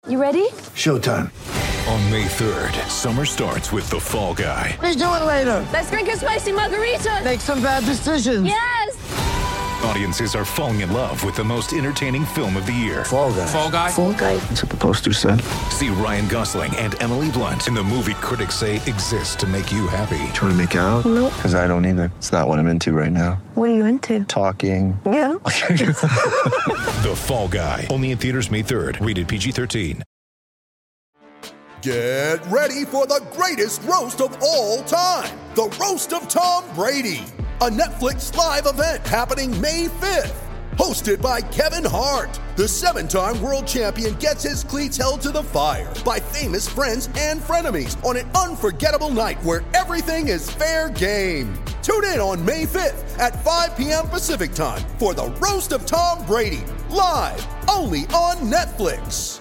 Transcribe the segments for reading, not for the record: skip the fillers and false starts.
You ready? Showtime. On May 3rd, summer starts with The Fall Guy. Let's do it later. Let's drink a spicy margarita. Make some bad decisions. Yes! Audiences are falling in love with the most entertaining film of the year. Fall Guy. Fall Guy? Fall Guy. That's what the poster said. See Ryan Gosling and Emily Blunt in the movie critics say exists to make you happy. Trying to make it out? Nope. Because I don't either. It's not what I'm into right now. What are you into? Talking. Yeah. The Fall Guy. Only in theaters May 3rd. Rated PG-13. Get ready for the greatest roast of all time. The Roast of Tom Brady. A Netflix live event happening May 5th. Hosted by Kevin Hart. The 7-time world champion gets his cleats held to the fire by famous friends and frenemies on an unforgettable night where everything is fair game. Tune in on May 5th at 5 p.m. Pacific time for the Roast of Tom Brady. Live only on Netflix.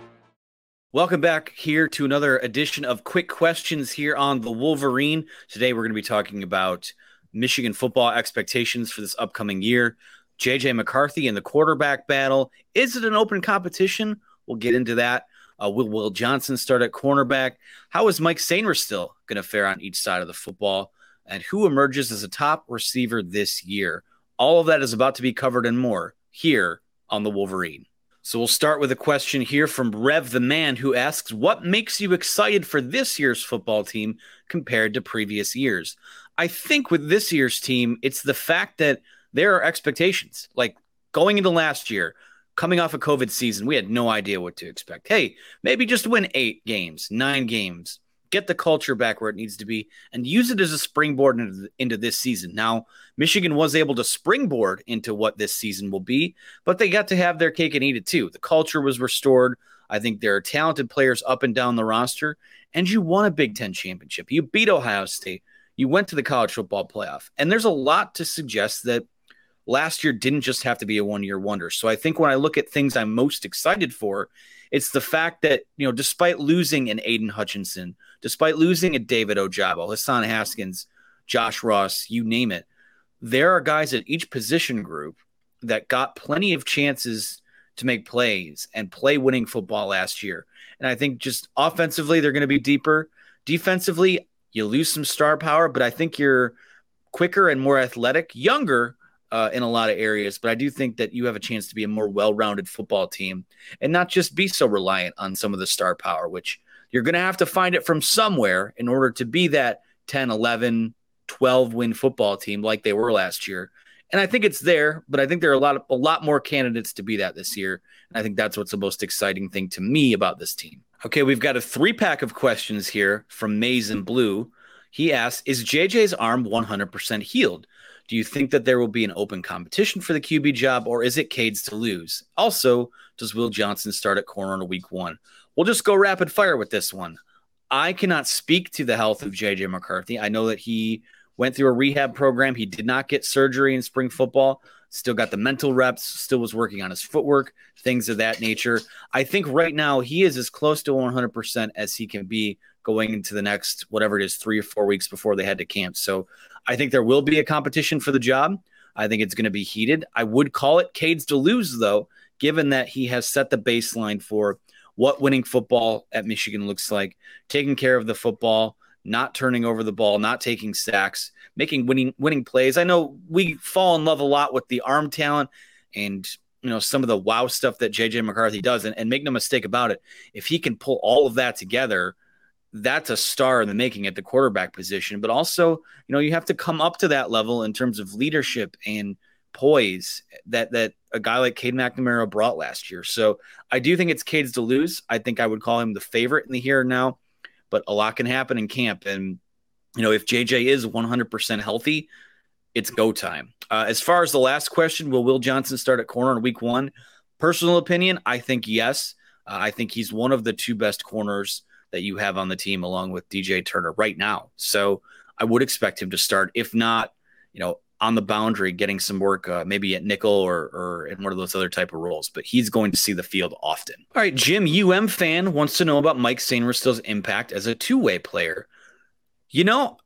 Welcome back here to another edition of Quick Questions here on The Wolverine. Today we're going to be talking about Michigan football expectations for this upcoming year. J.J. McCarthy in the quarterback battle. Is it an open competition? We'll get into that. Will Johnson start at cornerback? How is Mike Sainristil going to fare on each side of the football? And who emerges as a top receiver this year? All of that is about to be covered and more here on The Wolverine. So we'll start with a question here from Rev the Man, who asks, what makes you excited for this year's football team compared to previous years? I think with this year's team, it's the fact that there are expectations. Like going into last year, coming off a COVID season, we had no idea what to expect. Hey, maybe just win 8 games, 9 games, get the culture back where it needs to be, and use it as a springboard into this season. Now, Michigan was able to springboard into what this season will be, but they got to have their cake and eat it too. The culture was restored. I think there are talented players up and down the roster, and you won a Big Ten championship. You beat Ohio State. You went to the college football playoff, and there's a lot to suggest that last year didn't just have to be a one-year wonder. So I think when I look at things I'm most excited for, it's the fact that, you know, despite losing an Aiden Hutchinson, despite losing a David Ojabo, Hassan Haskins, Josh Ross, you name it, there are guys at each position group that got plenty of chances to make plays and play winning football last year. And I think just offensively, they're going to be deeper. Defensively, you lose some star power, but I think you're quicker and more athletic, younger in a lot of areas. But I do think that you have a chance to be a more well-rounded football team and not just be so reliant on some of the star power, which you're going to have to find it from somewhere in order to be that 10, 11, 12-win football team like they were last year. And I think it's there, but I think there are a lot more candidates to be that this year. And I think that's what's the most exciting thing to me about this team. Okay, we've got a 3-pack of questions here from Maze and Blue. He asks, is JJ's arm 100% healed? Do you think that there will be an open competition for the QB job, or is it Cade's to lose? Also, does Will Johnson start at corner in week 1? We'll just go rapid fire with this one. I cannot speak to the health of JJ McCarthy. I know that he went through a rehab program. He did not get surgery in spring football. Still got the mental reps, still was working on his footwork, things of that nature. I think right now he is as close to 100% as he can be going into the next, whatever it is, 3 or 4 weeks before they head to camp. So I think there will be a competition for the job. I think it's going to be heated. I would call it Cade's to lose, though, given that he has set the baseline for what winning football at Michigan looks like, taking care of the football, not turning over the ball, not taking sacks, making winning plays. I know we fall in love a lot with the arm talent and, you know, some of the wow stuff that JJ McCarthy does. And make no mistake about it, if he can pull all of that together, that's a star in the making at the quarterback position. But also, you know, you have to come up to that level in terms of leadership and poise that a guy like Cade McNamara brought last year. So I do think it's Cade's to lose. I think I would call him the favorite in the here and now, but a lot can happen in camp. And, you know, if JJ is 100% healthy, it's go time. As far as the last question, will Will Johnson start at corner in week 1? Personal opinion, I think yes. I think he's one of the 2 best corners that you have on the team along with DJ Turner right now. So I would expect him to start, if not, you know, on the boundary, getting some work, maybe at nickel or in one of those other type of roles, but he's going to see the field often. All right, Jim, UM fan, wants to know about Mike Sainristil's impact as a two-way player. You know,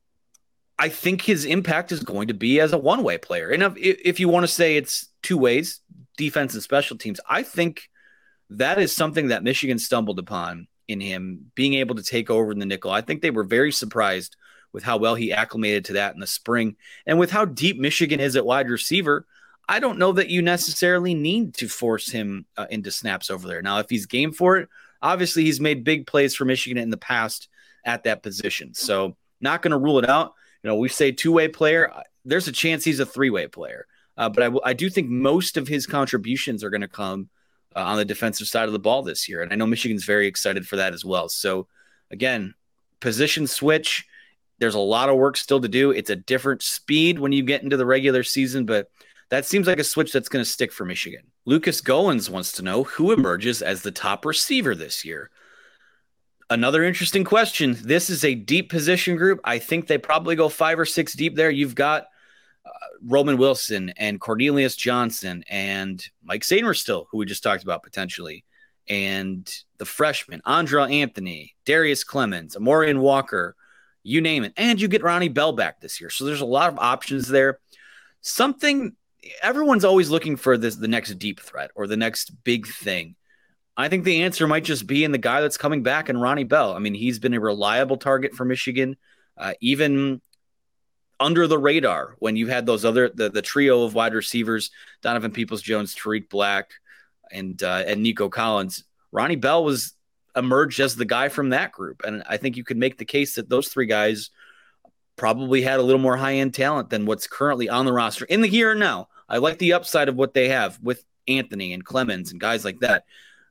I think his impact is going to be as a one-way player. And if you want to say it's 2 ways, defense and special teams, I think that is something that Michigan stumbled upon in him being able to take over in the nickel. I think they were very surprised with how well he acclimated to that in the spring. And with how deep Michigan is at wide receiver, I don't know that you necessarily need to force him into snaps over there. Now, if he's game for it, obviously he's made big plays for Michigan in the past at that position. So not going to rule it out. We say two-way player. There's a chance he's a three-way player. But I do think most of his contributions are going to come on the defensive side of the ball this year. And I know Michigan's very excited for that as well. So, again, position switch, there's a lot of work still to do. It's a different speed when you get into the regular season, but that seems like a switch that's going to stick for Michigan. Lucas Goins wants to know who emerges as the top receiver this year. Another interesting question. This is a deep position group. I think they probably go 5 or 6 deep there. You've got Roman Wilson and Cornelius Johnson and Mike Sainristil, who we just talked about potentially, and the freshman, Andra Anthony, Darius Clemens, Amorian Walker, you name it. And you get Ronnie Bell back this year. So there's a lot of options there. Everyone's always looking for the next deep threat or the next big thing. I think the answer might just be in the guy that's coming back and Ronnie Bell. I mean, he's been a reliable target for Michigan, even under the radar when you had those the trio of wide receivers, Donovan Peoples-Jones, Tariq Black, and Nico Collins. Ronnie Bell emerged as the guy from that group. And I think you could make the case that those 3 guys probably had a little more high-end talent than what's currently on the roster in the here and now. I like the upside of what they have with Anthony and Clemens and guys like that.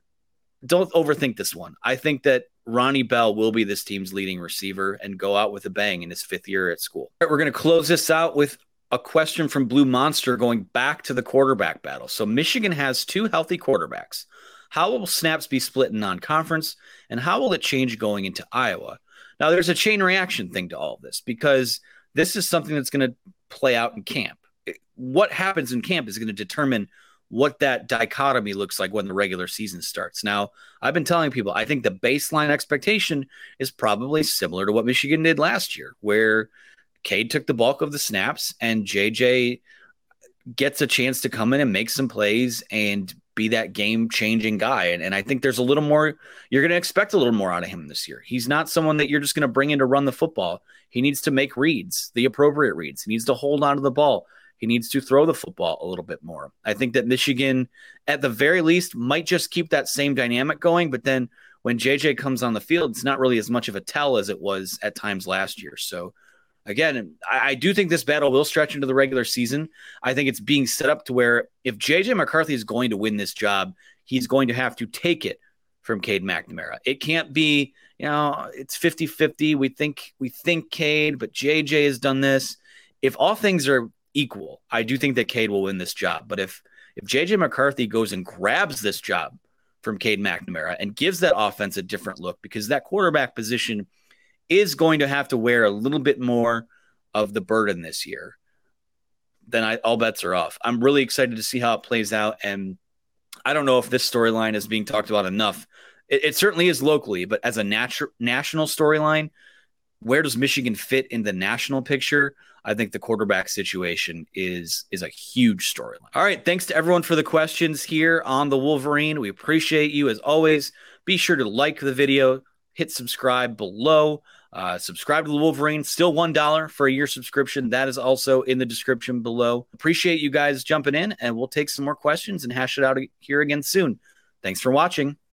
Don't overthink this one. I think that Ronnie Bell will be this team's leading receiver and go out with a bang in his 5th year at school. All right, we're going to close this out with a question from Blue Monster going back to the quarterback battle. So Michigan has 2 healthy quarterbacks. How will snaps be split in non-conference, and how will it change going into Iowa? Now, there's a chain reaction thing to all of this because this is something that's going to play out in camp. What happens in camp is going to determine what that dichotomy looks like when the regular season starts. Now, I've been telling people, I think the baseline expectation is probably similar to what Michigan did last year, where Cade took the bulk of the snaps and JJ gets a chance to come in and make some plays and be that game-changing guy. And I think there's a little more, you're going to expect a little more out of him this year. He's not someone that you're just going to bring in to run the football. He needs to make reads, the appropriate reads. He needs to hold on to the ball. He needs to throw the football a little bit more. I think that Michigan, at the very least, might just keep that same dynamic going. But then when JJ comes on the field, it's not really as much of a tell as it was at times last year. So, again, I do think this battle will stretch into the regular season. I think it's being set up to where if JJ McCarthy is going to win this job, he's going to have to take it from Cade McNamara. It can't be, it's 50-50. We think Cade, but JJ has done this. If all things are equal, I do think that Cade will win this job. But if JJ McCarthy goes and grabs this job from Cade McNamara and gives that offense a different look, because that quarterback position is going to have to wear a little bit more of the burden this year, then all bets are off. I'm really excited to see how it plays out. And I don't know if this storyline is being talked about enough. It certainly is locally, but as a national storyline, where does Michigan fit in the national picture? I think the quarterback situation is a huge storyline. All right. Thanks to everyone for the questions here on the Wolverine. We appreciate you as always. Be sure to like the video, hit subscribe below. Subscribe to the Wolverine, still $1 for a year subscription. That is also in the description below. Appreciate you guys jumping in, and we'll take some more questions and hash it out here again soon. Thanks for watching.